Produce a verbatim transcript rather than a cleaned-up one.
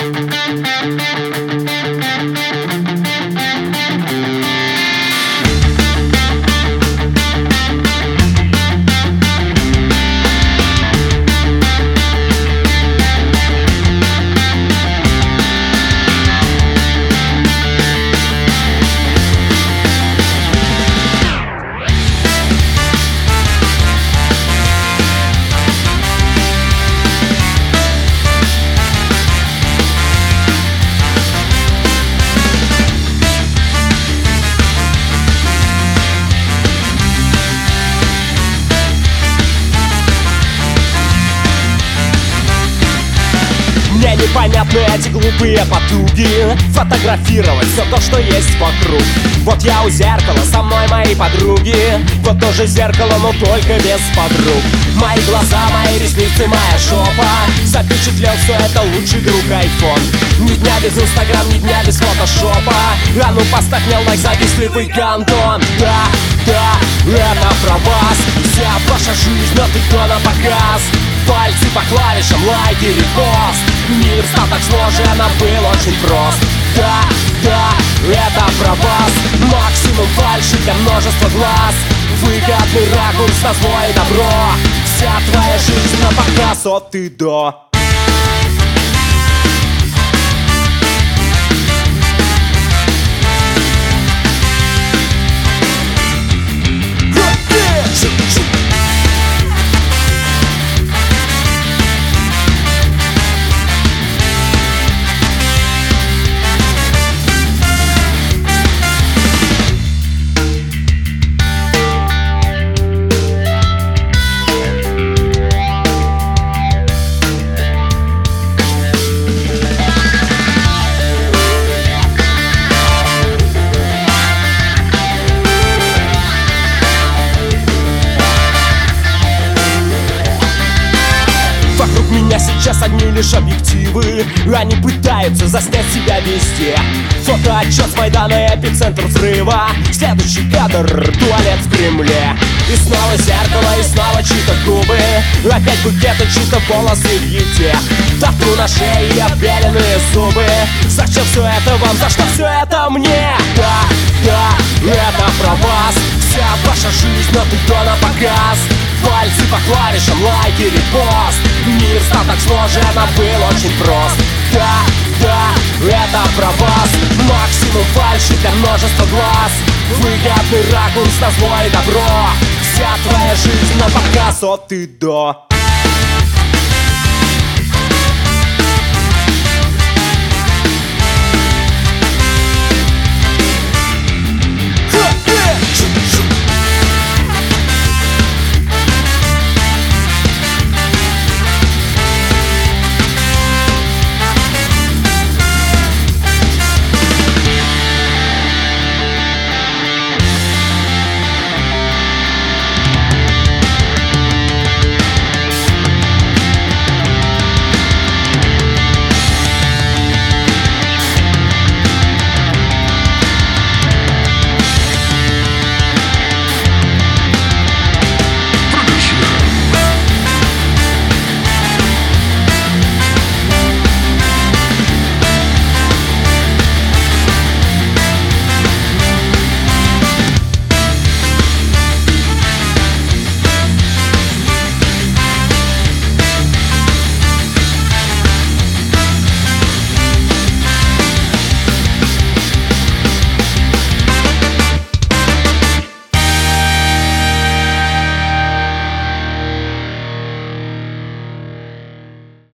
Мне непонятны эти глупые потуги фотографировать все то, что есть вокруг. Вот я у зеркала, со мной мои подруги. Вот тоже зеркало, но только без подруг. Мои глаза, мои ресницы, моя жопа. Запечатлел все это лучший друг айфон. Ни дня без инстаграм, ни дня без фотошопа. А ну поставь мне лайк за бесслепый гандон. Да, да, это про вас. Вся ваша жизнь, но ты кто на показ. Пальцы по клавишам, лайк и репост. Мир стал так сложен, а был очень прост. Да, да, это про вас. Максимум фальши для множества глаз. Выгодный ракурс на зло и добро. Вся твоя жизнь на показ от и до. Меня сейчас одни лишь объективы. Они пытаются заснять себя везде. Фотоотчет с Майдана, эпицентр взрыва. Следующий кадр, туалет в Кремле. И снова зеркало, и снова чьи-то губы. Опять букеты, чьи-то волосы в еде. Тату на шее и обвяленные зубы. Зачем все это вам, за что все это мне? Да, да, это про вас. Вся ваша жизнь, но ты кто на показ. Пальцы по клавишам, лайк и репост. Мир стал так сложен, а был очень прост. Да, да, это про вас. Максимум фальши для множества глаз. Выгодный ракурс на зло и добро. Вся твоя жизнь на показ от и до.